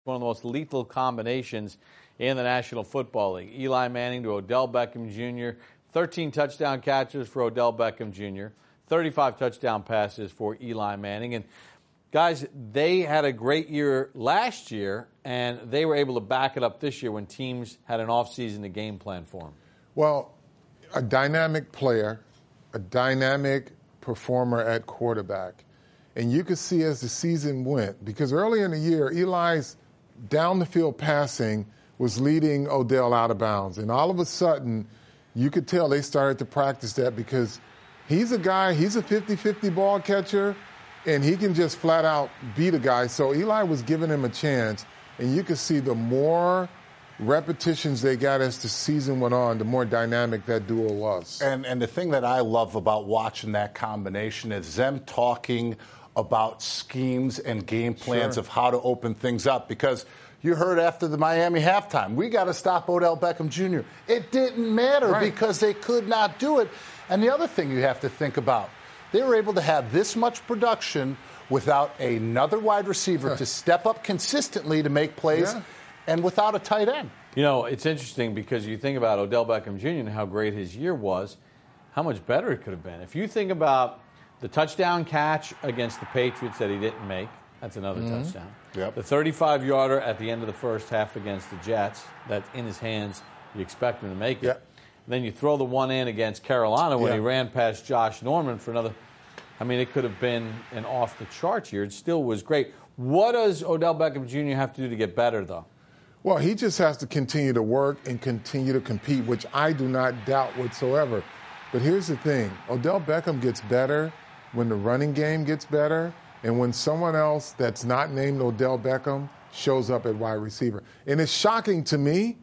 one of the most lethal combinations in the National Football League. Eli Manning to Odell Beckham Jr., 13 touchdown catches for Odell Beckham Jr., 35 touchdown passes for Eli Manning. And guys, they had a great year last year, and they were able to back it up this year when teams had an offseason to game plan for them. Well, a dynamic player, a dynamic performer at quarterback. And you could see as the season went, because early in the year, Eli's down the field passing was leading Odell out of bounds. And all of a sudden, you could tell they started to practice that because he's a guy, he's a 50-50 ball catcher, and he can just flat out beat a guy. So Eli was giving him a chance, and you could see the more repetitions they got as the season went on, the more dynamic that duo was. And the thing that I love about watching that combination is them talking about schemes and game plans of how to open things up. Because you heard after the Miami halftime, we got to stop Odell Beckham Jr. It didn't matter because they could not do it. And the other thing you have to think about, they were able to have this much production without another wide receiver to step up consistently to make plays and without a tight end. You know, it's interesting because you think about Odell Beckham Jr. and how great his year was, how much better it could have been. If you think about the touchdown catch against the Patriots that he didn't make, that's another touchdown. Yep. The 35-yarder at the end of the first half against the Jets, that's in his hands, you expect him to make it. Yep. Then you throw the one in against Carolina when he ran past Josh Norman for another. I mean, it could have been an off-the-charts year. It still was great. What does Odell Beckham Jr. have to do to get better, though? Well, he just has to continue to work and continue to compete, which I do not doubt whatsoever. But here's the thing. Odell Beckham gets better when the running game gets better and when someone else that's not named Odell Beckham shows up at wide receiver. And it's shocking to me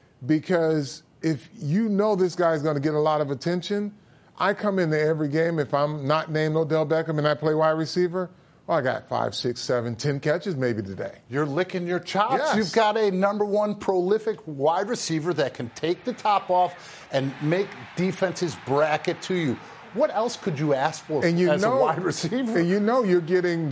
because if you know this guy's going to get a lot of attention, I come into every game, if I'm not named Odell Beckham and I play wide receiver, well, I got 5, 6, 7, 10 catches maybe today. You're licking your chops. Yes. You've got a number one prolific wide receiver that can take the top off and make defenses bracket to you. What else could you ask for as a wide receiver? And you know you're getting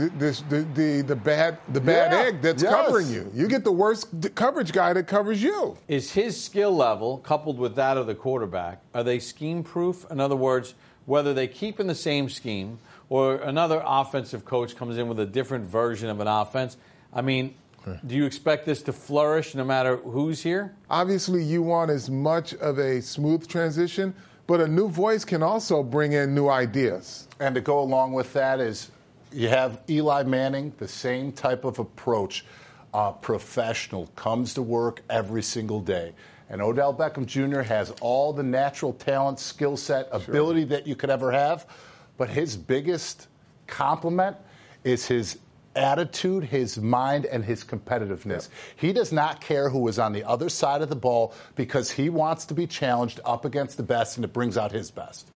the bad egg that's covering you. You get the worst coverage guy that covers you. Is his skill level, coupled with that of the quarterback, are they scheme-proof? In other words, whether they keep in the same scheme or another offensive coach comes in with a different version of an offense, I mean, do you expect this to flourish no matter who's here? Obviously, you want as much of a smooth transition, but a new voice can also bring in new ideas. And to go along with that is you have Eli Manning, the same type of approach. Professional, comes to work every single day. And Odell Beckham Jr. has all the natural talent, skill set, ability that you could ever have. But his biggest compliment is his attitude, his mind, and his competitiveness. He does not care who is on the other side of the ball because he wants to be challenged up against the best, and it brings out his best.